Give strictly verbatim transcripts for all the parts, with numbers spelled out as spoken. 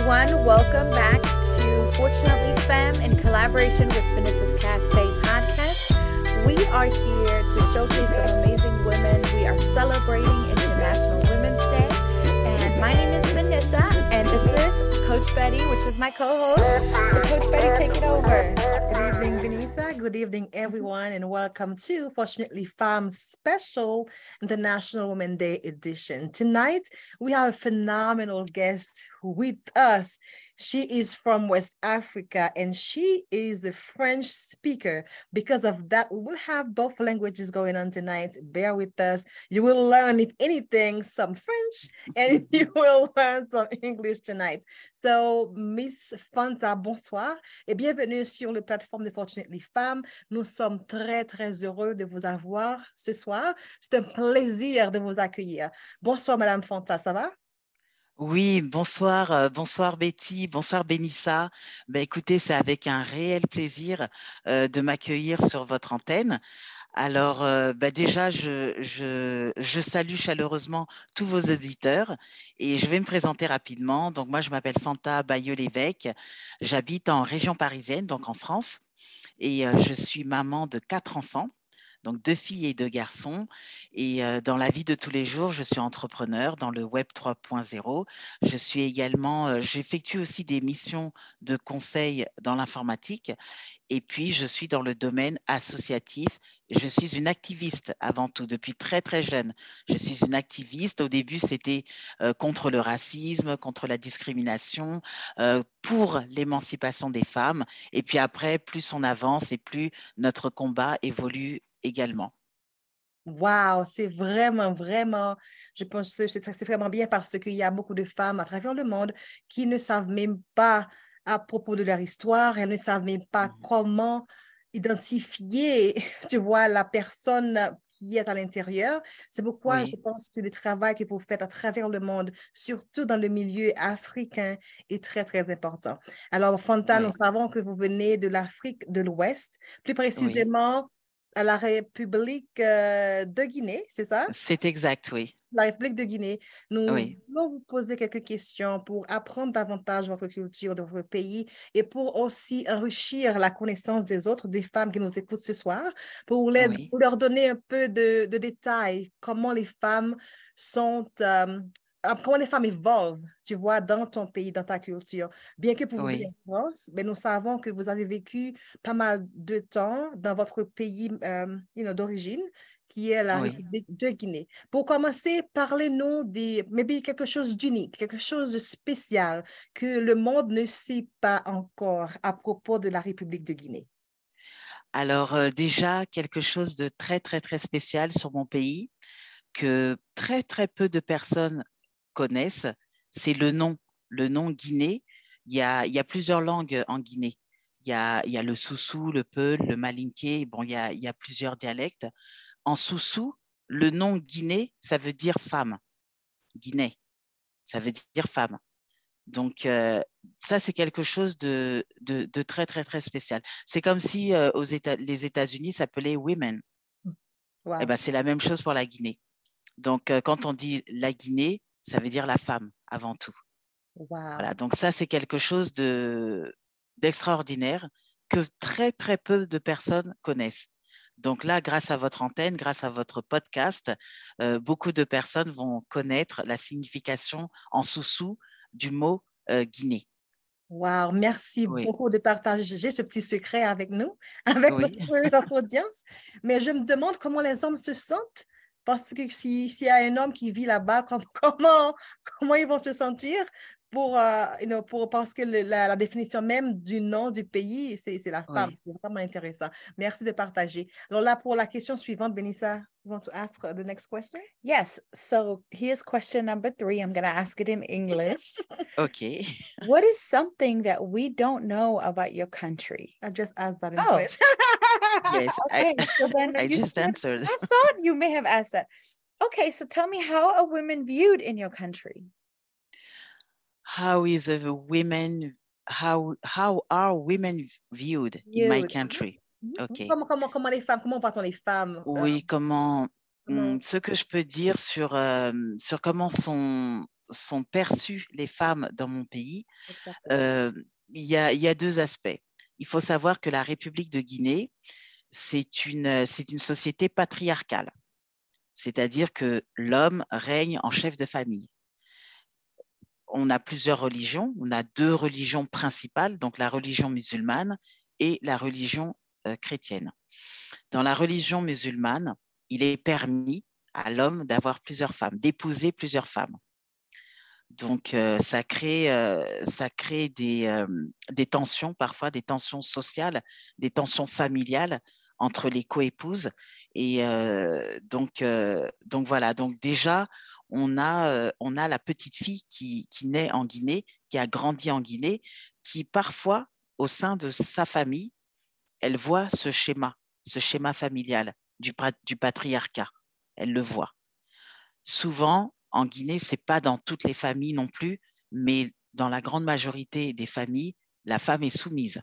everyone. Welcome back to Fortunately Femme in collaboration with Vanessa's Cafe podcast. We are here to showcase some amazing women. We are celebrating International Women's Day. And my name is Vanessa, and this is Coach Betty, which is my co-host. So Coach Betty, take it over. Good evening, Vanessa. Good evening, everyone, and welcome to Fortunately Femme Special International Women's Day edition. Tonight, we have a phenomenal guest with us. She is from West Africa, and she is a French speaker. Because of that, we will have both languages going on tonight. Bear with us. You will learn, if anything, some French, and you will learn some English tonight. So, Miss Fanta, bonsoir et bienvenue sur la plateforme de Fortunately Femme. Nous sommes très, très heureux de vous avoir ce soir. C'est un plaisir de vous accueillir. Bonsoir, Madame Fanta, ça va? Oui, bonsoir, euh, bonsoir Betty, bonsoir Benissa. Ben, écoutez, c'est avec un réel plaisir euh, de m'accueillir sur votre antenne. Alors, euh, ben déjà, je, je, je salue chaleureusement tous vos auditeurs et je vais me présenter rapidement. Donc, moi, je m'appelle Fanta Bayeux-Lévesque. J'habite en région parisienne, donc en France, et euh, je suis maman de quatre enfants. Donc, deux filles et deux garçons. Et euh, dans la vie de tous les jours, je suis entrepreneur dans le Web trois point zéro. Je suis également, euh, j'effectue aussi des missions de conseil dans l'informatique. Et puis, je suis dans le domaine associatif. Je suis une activiste avant tout, depuis très, très jeune. Je suis une activiste. Au début, c'était euh, contre le racisme, contre la discrimination, euh, pour l'émancipation des femmes. Et puis après, plus on avance et plus notre combat évolue également. Wow, c'est vraiment, vraiment, je pense que c'est c'est vraiment bien parce qu'il y a beaucoup de femmes à travers le monde qui ne savent même pas à propos de leur histoire, elles ne savent même pas mmh. comment identifier, tu vois, la personne qui est à l'intérieur. C'est pourquoi oui. je pense que le travail que vous faites à travers le monde, surtout dans le milieu africain, est très, très important. Alors, Fanta, oui. nous savons que vous venez de l'Afrique de l'Ouest, plus précisément oui. à la République euh, de Guinée, c'est ça? C'est exact, oui. La République de Guinée. Nous oui. voulons vous poser quelques questions pour apprendre davantage votre culture, de votre pays et pour aussi enrichir la connaissance des autres, des femmes qui nous écoutent ce soir, pour, les, oui. pour leur donner un peu de, de détails, comment les femmes sont... Euh, comment les femmes évoluent, tu vois, dans ton pays, dans ta culture. Bien que vous viviez oui. en France, mais nous savons que vous avez vécu pas mal de temps dans votre pays euh, you know, d'origine, qui est la oui. République de Guinée. Pour commencer, parlez-nous de maybe quelque chose d'unique, quelque chose de spécial que le monde ne sait pas encore à propos de la République de Guinée. Alors euh, déjà, quelque chose de très, très, très spécial sur mon pays, que très, très peu de personnes connaissent, c'est le nom, le nom Guinée. Il y a, il y a plusieurs langues en Guinée. Il y a, il y a le Soussou, le Peul, le Malinké, bon, il y a, il y a plusieurs dialectes. En Soussou, le nom Guinée, ça veut dire femme. Guinée, ça veut dire femme. Donc, euh, ça, c'est quelque chose de, de, de très, très, très spécial. C'est comme si euh, aux États, les États-Unis s'appelaient women. Wow. Eh ben, c'est la même chose pour la Guinée. Donc, euh, quand on dit la Guinée, ça veut dire la femme avant tout. Wow. Voilà, donc ça, c'est quelque chose de, d'extraordinaire que très, très peu de personnes connaissent. Donc là, grâce à votre antenne, grâce à votre podcast, euh, beaucoup de personnes vont connaître la signification en soussou du mot euh, Guinée. Wow, merci oui. beaucoup de partager ce petit secret avec nous, avec oui. notre, notre audience. Mais je me demande comment les hommes se sentent. Parce que s'il si y a un homme qui vit là-bas, comment, comment ils vont se sentir pour, uh, you know, pour, parce que le, la, la définition même du nom du pays, c'est la femme. Oui. C'est vraiment intéressant. Merci de partager. Alors là, pour la question suivante, Benissa, you want to ask the next question? Yes. So here's question number three. I'm going to ask it in English. Okay. What is something that we don't know about your country? I just asked that in oh. English. Yes, okay. I, so then I just said, answered. I thought you may have asked that. Okay, so tell me, how are women viewed in your country? How is a women, how, how are women viewed, viewed. in my country? Okay. Comment, comment, comment les femmes, comment voit-on les femmes? Oui, euh, comment, comment... ce que je peux dire sur, euh, sur comment sont, sont perçues les femmes dans mon pays, euh, il y a, il y a deux aspects. Il faut savoir que la République de Guinée, c'est une, c'est une société patriarcale, c'est-à-dire que l'homme règne en chef de famille. On a plusieurs religions, on a deux religions principales, donc la religion musulmane et la religion euh, chrétienne. Dans la religion musulmane, il est permis à l'homme d'avoir plusieurs femmes, d'épouser plusieurs femmes. Donc, euh, ça crée, euh, ça crée des, euh, des tensions, parfois des tensions sociales, des tensions familiales entre les coépouses. Et euh, donc, euh, donc, voilà. Donc, déjà, on a, euh, on a la petite fille qui, qui naît en Guinée, qui a grandi en Guinée, qui parfois, au sein de sa famille, elle voit ce schéma, ce schéma familial du, du patriarcat. Elle le voit. Souvent, en Guinée, ce n'est pas dans toutes les familles non plus, mais dans la grande majorité des familles, la femme est soumise.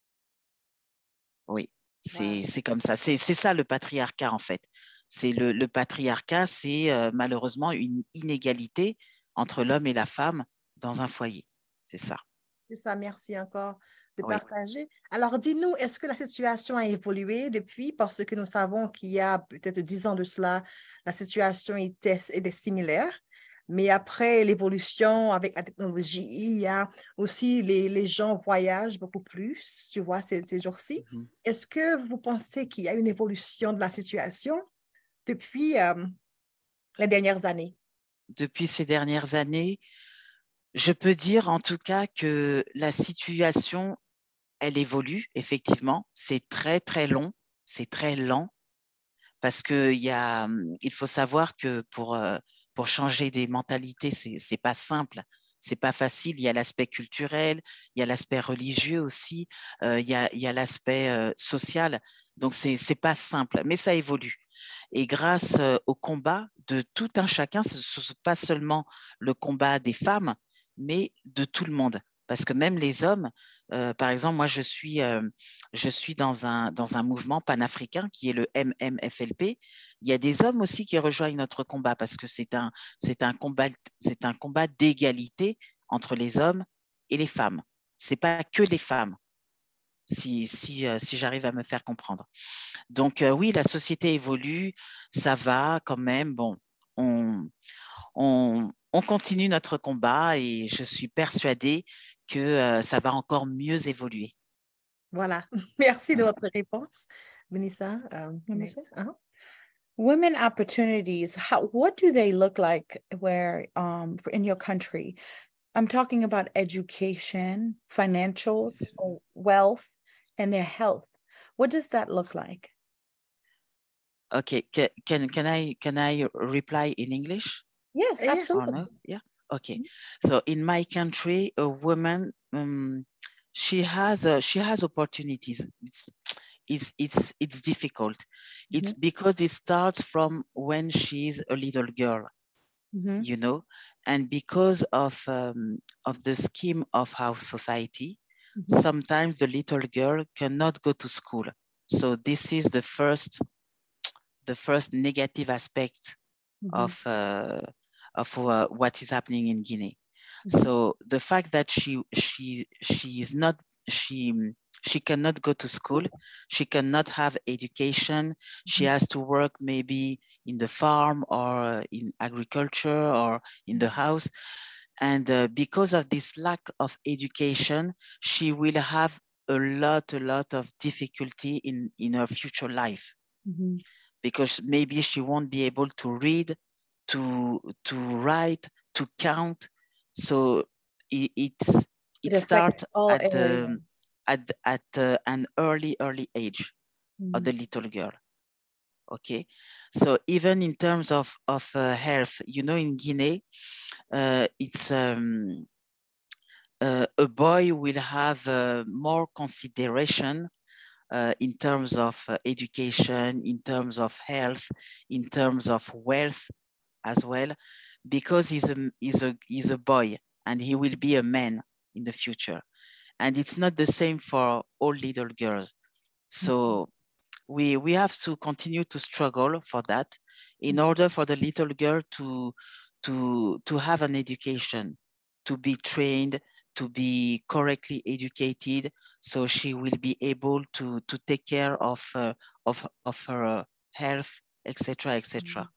Oui, c'est wow. comme ça. C'est ça le patriarcat, en fait. C'est le, le patriarcat, c'est euh, malheureusement une inégalité entre l'homme et la femme dans un foyer. C'est ça. C'est ça, merci encore de oui. partager. Alors, dis-nous, est-ce que la situation a évolué depuis? Parce que nous savons qu'il y a peut-être dix ans de cela, la situation était, était similaire. Mais après l'évolution avec la technologie, il y a aussi les, les gens voyagent beaucoup plus, tu vois, ces, ces jours-ci. Mm-hmm. Est-ce que vous pensez qu'il y a une évolution de la situation depuis euh, les dernières années? Depuis ces dernières années, je peux dire en tout cas que la situation, elle évolue, effectivement. C'est très, très long, c'est très lent. Parce qu'il y a, il faut savoir que pour, euh, pour changer des mentalités, ce n'est pas simple, ce n'est pas facile. Il y a l'aspect culturel, il y a l'aspect religieux aussi, euh, il y a, il y a l'aspect euh, social. Donc, ce n'est pas simple, mais ça évolue. Et grâce euh, au combat de tout un chacun, ce n'est pas seulement le combat des femmes, mais de tout le monde. Parce que même les hommes, euh, par exemple, moi, je suis, euh, je suis dans, un, dans un mouvement panafricain qui est le M M F L P. Il y a des hommes aussi qui rejoignent notre combat parce que c'est un, c'est un combat, c'est un combat d'égalité entre les hommes et les femmes. Ce n'est pas que les femmes, si, si, euh, si j'arrive à me faire comprendre. Donc, euh, oui, la société évolue, ça va quand même. Bon, on... on On continue notre combat et je suis persuadée que euh, ça va encore mieux évoluer. Voilà, merci de votre réponse. Vanessa, um, uh-huh. Women opportunities, how, what do they look like where um, in your country? I'm talking about education, financials, wealth, and their health. What does that look like? Okay, can, can, can, I, can I reply in English? Yes, absolutely. No? Yeah. Okay. So in my country, a woman, um, she has a, she has opportunities. It's it's it's, it's difficult. Mm-hmm. It's because it starts from when she's a little girl, mm-hmm. you know, and because of um, of the scheme of our society, mm-hmm. sometimes the little girl cannot go to school. So this is the first the first negative aspect mm-hmm. of. Uh, of uh, what is happening in Guinea. Mm-hmm. So the fact that she she she is not she she cannot go to school, she cannot have education, mm-hmm. she has to work maybe in the farm or in agriculture or in the house. And uh, because of this lack of education, she will have a lot, a lot of difficulty in, in her future life. Mm-hmm. Because maybe she won't be able to read, to to write, to count. So it it, it, it starts at the, at at uh, an early early age mm-hmm. of the little girl. Okay, so even in terms of of uh, health, you know, in Guinea, uh, it's um, uh, a boy will have uh, more consideration. Uh, in terms of uh, education, in terms of health, in terms of wealth as well, because he's a, he's, a, he's a boy and he will be a man in the future. And it's not the same for all little girls. So we, we have to continue to struggle for that in order for the little girl to, to, to have an education, to be trained, to be correctly educated, so she will be able to, to take care of, uh, of, of her uh, health, et cetera, et cetera.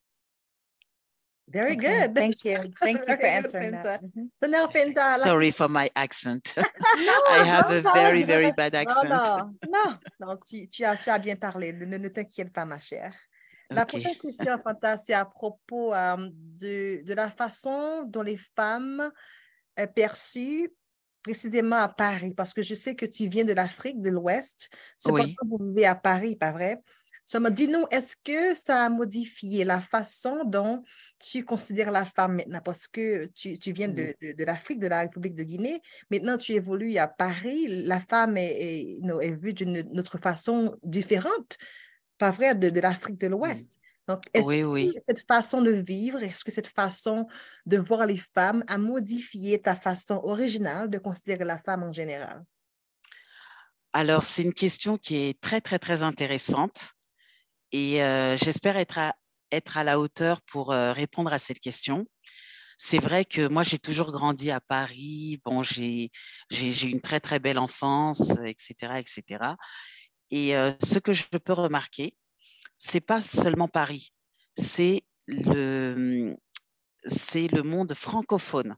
Very Okay, good. thank you. Thank you for Very good, answering Fenta. that. Mhm. So now, Fenta, like- Sorry for my accent. No, I have don't a very, apologize. very bad Non, accent. non, non, non, tu, tu as, tu as bien parlé. Ne, ne t'inquiète pas, ma chère. La Ok. prochaine question, Fanta, c'est à propos euh, de, de la façon dont les femmes euh, perçues précisément à Paris, parce que je sais que tu viens de l'Afrique de l'Ouest. Cependant, Oui. vous vivez à Paris, pas vrai? So, dis-nous, est-ce que ça a modifié la façon dont tu considères la femme maintenant? Parce que tu, tu viens de, de, de l'Afrique, de la République de Guinée. Maintenant, tu évolues à Paris. La femme est, est, est vue d'une autre façon différente, pas vrai, de, de l'Afrique de l'Ouest. Donc, est-ce Oui, que oui. cette façon de vivre, est-ce que cette façon de voir les femmes a modifié ta façon originale de considérer la femme en général? Alors, c'est une question qui est très, très, très intéressante et euh, j'espère être à, être à la hauteur pour euh, répondre à cette question. C'est vrai que moi, j'ai toujours grandi à Paris. Bon, j'ai, j'ai, j'ai une très, très belle enfance, et cetera, et cetera. Et euh, ce que je peux remarquer, c'est pas seulement Paris, c'est le, c'est le monde francophone.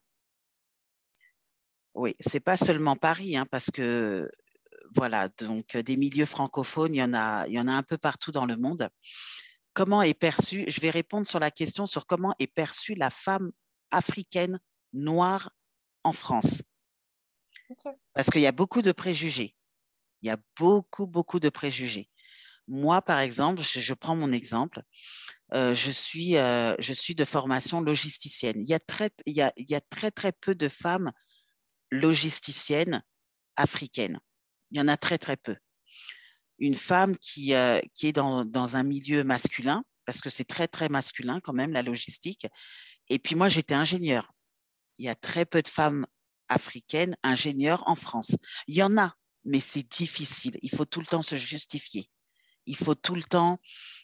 Oui, c'est pas seulement Paris, hein, parce que voilà, donc des milieux francophones, il y en a, il y en a un peu partout dans le monde. Comment est perçue, je vais répondre sur la question sur comment est perçue la femme africaine noire en France. Okay. Parce qu'il y a beaucoup de préjugés. Il y a beaucoup, beaucoup de préjugés. Moi, par exemple, je, je prends mon exemple, euh, je, suis, euh, je suis de formation logisticienne. Il y, a très, il, y a, il y a très, très peu de femmes logisticiennes africaines. Il y en a très, très peu. Une femme qui, euh, qui est dans, dans un milieu masculin, parce que c'est très, très masculin quand même, la logistique. Et puis moi, j'étais ingénieure. Il y a très peu de femmes africaines ingénieures en France. Il y en a, mais c'est difficile. Il faut tout le temps se justifier. Il faut tout le temps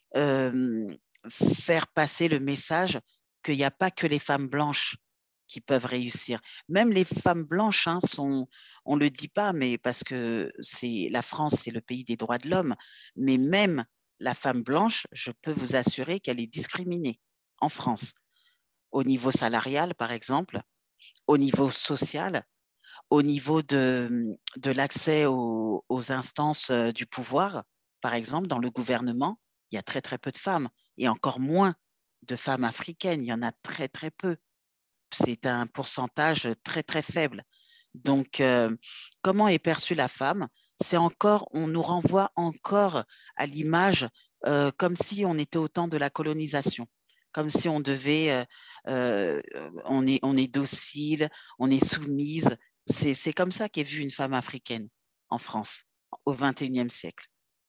euh, faire passer le message qu'il n'y a pas que les femmes blanches qui peuvent réussir. Même les femmes blanches hein, sont, on ne le dit pas, mais parce que c'est, la France, c'est le pays des droits de l'homme, mais même la femme blanche, je peux vous assurer qu'elle est discriminée en France, au niveau salarial, par exemple, au niveau social, au niveau de, de l'accès aux, aux instances du pouvoir, par exemple, dans le gouvernement, il y a très, très peu de femmes, et encore moins de femmes africaines, il y en a très, très peu. C'est un pourcentage très, très faible. Donc, euh, comment est perçue la femme? C'est encore, on nous renvoie encore à l'image euh, comme si on était au temps de la colonisation, comme si on devait, euh, euh, on est, on est docile, on est soumise. C'est, c'est comme ça qu'est vue une femme africaine en France au vingt et unième siècle.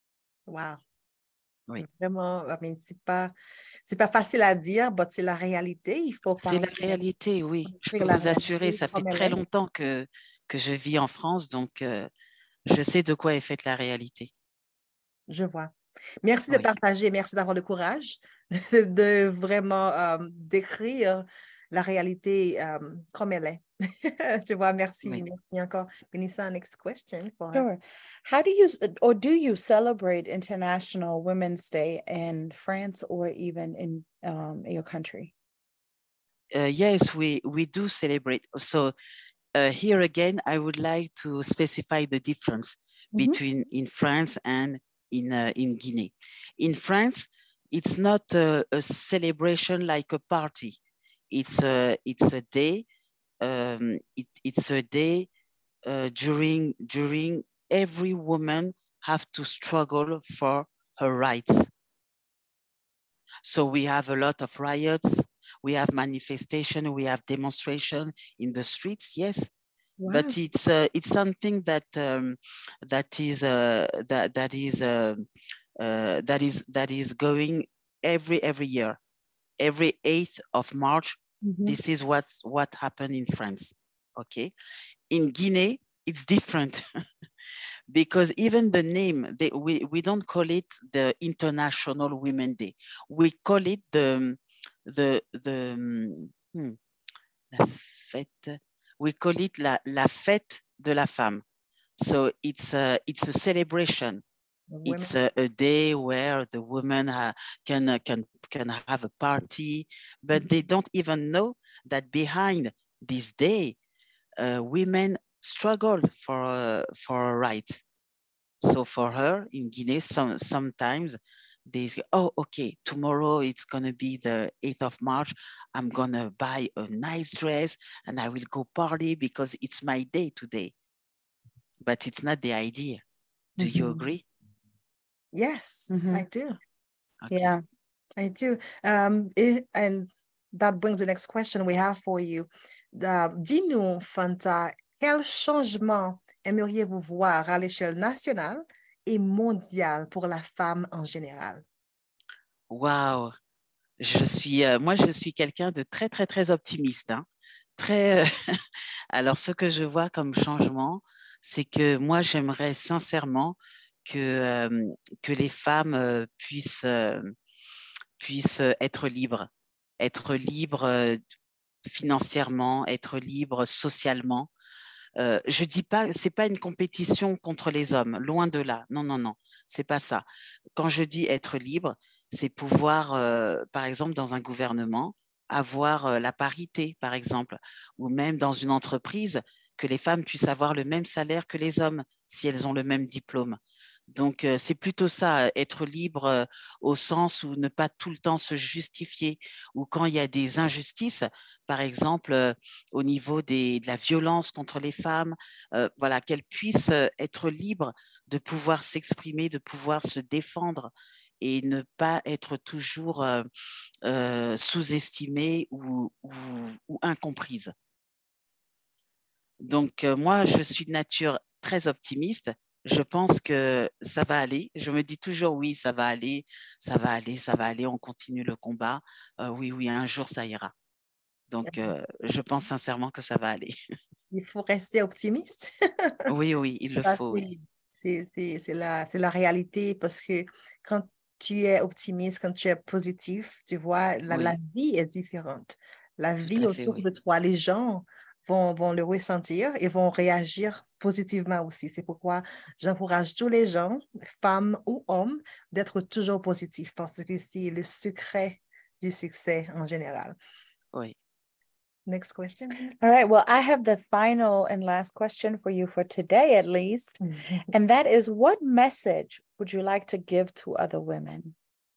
Wow. Oui. Vraiment, I mean, c'est pas, c'est pas facile à dire, mais c'est la réalité. Il faut C'est la réalité, oui. Je peux vous assurer, ça fait très longtemps que, que je vis en France, donc euh, je sais de quoi est faite la réalité. Je vois. Merci oui. de partager, merci d'avoir le courage de, de vraiment euh, décrire la réalité euh, comme elle est. Tu vois, merci, oui. Merci encore. Benissa, next question. For sure. her. How do you, or do you celebrate International Women's Day in France or even in um, your country? Uh, yes, we, we do celebrate. So uh, here again, I would like to specify the difference mm-hmm. between in France and in, uh, in Guinea. In France, it's not a, a celebration like a party. It's a, it's a day, um, it, it's a day uh, during, during every woman have to struggle for her rights. So we have a lot of riots, we have manifestation, we have demonstration in the streets, yes. Wow. But it's uh, it's something that um, that is uh, that that is uh, uh, that is that is going every every year, every eighth of March. Mm-hmm. This is what what happened in France. Okay, in Guinea it's different because even the name they, we we don't call it the International Women's Day. We call it the the, the, hmm, la fête, we call it la, la fête de la femme. So it's a, it's a celebration. Women. It's a, a day where the women uh, can, uh, can, can have a party, but mm-hmm. they don't even know that behind this day, uh, women struggle for, uh, for a right. So for her in Guinea, some, sometimes they say, oh, okay, tomorrow it's going to be the eighth of March. I'm going to buy a nice dress and I will go party because it's my day today. But it's not the idea. Do mm-hmm. you agree? Yes, mm-hmm. I do. Okay. Yeah, I do. Um, it, and that brings the next question we have for you. Uh, Dis-nous, Fanta, quel changement aimeriez-vous voir à l'échelle nationale et mondiale pour la femme en général? Wow, je suis, euh, moi je suis quelqu'un de très très très optimiste. Hein. Très. Euh, alors ce que je vois comme changement, c'est que moi j'aimerais sincèrement que, euh, que les femmes euh, puissent, euh, puissent être libres, être libres euh, financièrement, être libres socialement. Euh, je dis pas, c'est pas une compétition contre les hommes, loin de là. Non, non, non, c'est pas ça. Quand je dis être libre, c'est pouvoir, euh, par exemple, dans un gouvernement, avoir euh, la parité, par exemple, ou même dans une entreprise, que les femmes puissent avoir le même salaire que les hommes si elles ont le même diplôme. Donc, euh, c'est plutôt ça, être libre euh, au sens où ne pas tout le temps se justifier, ou quand il y a des injustices, par exemple, euh, au niveau des, de la violence contre les femmes, euh, voilà, qu'elles puissent être libres de pouvoir s'exprimer, de pouvoir se défendre et ne pas être toujours euh, euh, sous-estimées ou, ou, ou incomprises. Donc, euh, moi, je suis de nature très optimiste. Je pense que ça va aller. Je me dis toujours, oui, ça va aller, ça va aller, ça va aller, on continue le combat. Euh, oui, oui, un jour, ça ira. Donc, euh, je pense sincèrement que ça va aller. Il faut rester optimiste. Oui, oui, il le ça, faut. C'est, oui. c'est, c'est, c'est, la, c'est la réalité parce que quand tu es optimiste, quand tu es positif, tu vois, la, oui. la vie est différente. La Tout vie fait, autour oui. de toi, les gens vont, vont le ressentir et vont réagir positivement aussi. C'est pourquoi j'encourage tous les gens, femmes ou hommes, d'être toujours positifs parce que c'est le secret du succès en général. Oui. Next question. All right. Well, I have the final and last question for you for today, at least. Mm-hmm. And that is, what message would you like to give to other women?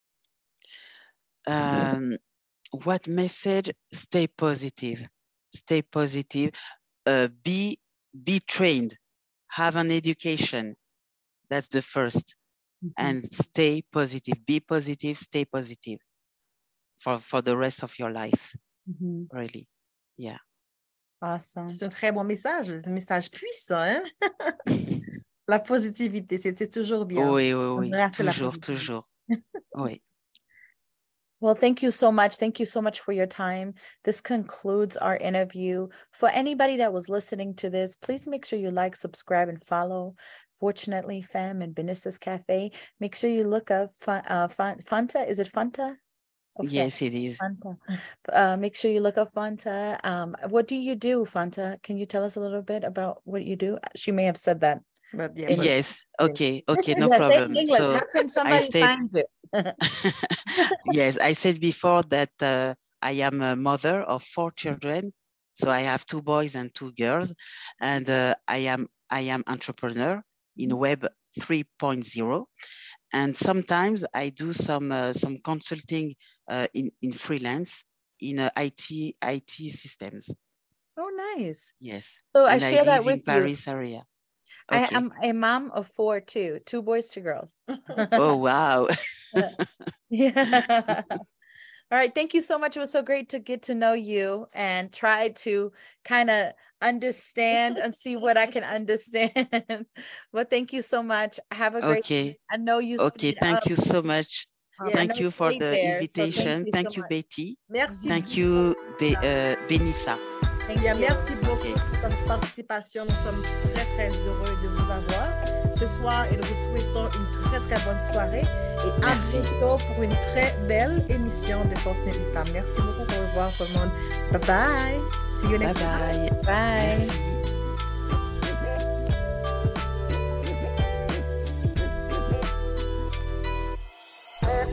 Um, what message? Stay positive. Stay positive. Uh, be, be trained. Have an education. That's the first. Mm-hmm. And stay positive. Be positive. Stay positive for, for the rest of your life. Mm-hmm. Really. Yeah. Awesome. C'est un très bon message, un message puissant. Hein? La positivité, c'était toujours bien. Oui, oui, oui. Toujours, toujours. Oui. Well, thank you so much. Thank you so much for your time. This concludes our interview. For anybody that was listening to this, please make sure you like, subscribe, and follow Fortunately Femme and Benissa's Cafe. Make sure you look up uh, Fanta. Is it Fanta? Okay. Yes, it is. Fanta. Uh, make sure you look up Fanta. Um, what do you do, Fanta? Can you tell us a little bit about what you do? She may have said that. But yeah, but yes. Okay. Okay. No yeah, problem. So how can somebody said, find you? Yes, I said before that uh, I am a mother of four children. So I have two boys and two girls, and uh, I am I am entrepreneur in Web three point oh, and sometimes I do some uh, some consulting. Uh, in, in freelance, in uh, I T I T systems. Oh, nice. Yes. So and I share I that live with in Paris you. area. Okay. I am a mom of four too, two boys, two girls. Oh, wow. Yeah. All right. Thank you so much. It was so great to get to know you and try to kind of understand and see what I can understand. Well, thank you so much. Have a great okay. day. I know you. Okay. Thank up. you so much. Um, thank you for the there, invitation. So thank you, thank so you Betty. Merci. Thank you, Be uh, Benissa. Thank you. Merci beaucoup okay. pour votre participation. Nous sommes très, très heureux de vous avoir. ce soir et nous vous souhaitons une très très bonne soirée et à Merci. bientôt pour une très belle émission de Fortunately Femme. Merci beaucoup. Au revoir tout le monde. Bye bye. See you Bye next time. bye. Bye. Merci.